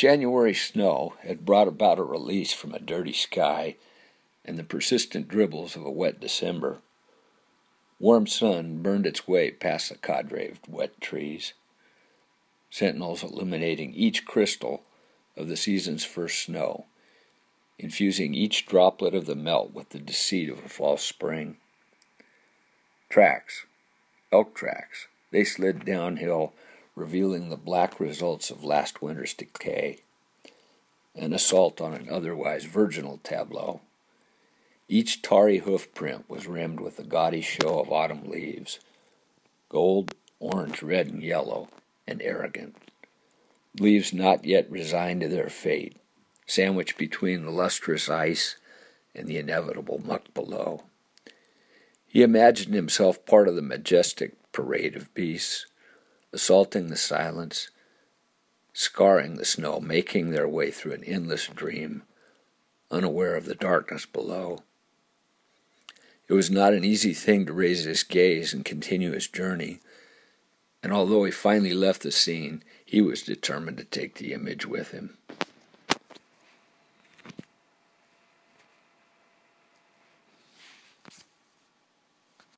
January snow had brought about a release from a dirty sky and the persistent dribbles of a wet December. Warm sun burned its way past the cadre of wet trees, sentinels illuminating each crystal of the season's first snow, infusing each droplet of the melt with the deceit of a false spring. Tracks, elk tracks, they slid downhill, revealing the black results of last winter's decay, an assault on an otherwise virginal tableau. Each tarry hoof print was rimmed with the gaudy show of autumn leaves, gold, orange, red, and yellow, and arrogant. Leaves not yet resigned to their fate, sandwiched between the lustrous ice and the inevitable muck below. He imagined himself part of the majestic parade of beasts, assaulting the silence, scarring the snow, making their way through an endless dream, unaware of the darkness below. It was not an easy thing to raise his gaze and continue his journey, and although he finally left the scene, he was determined to take the image with him.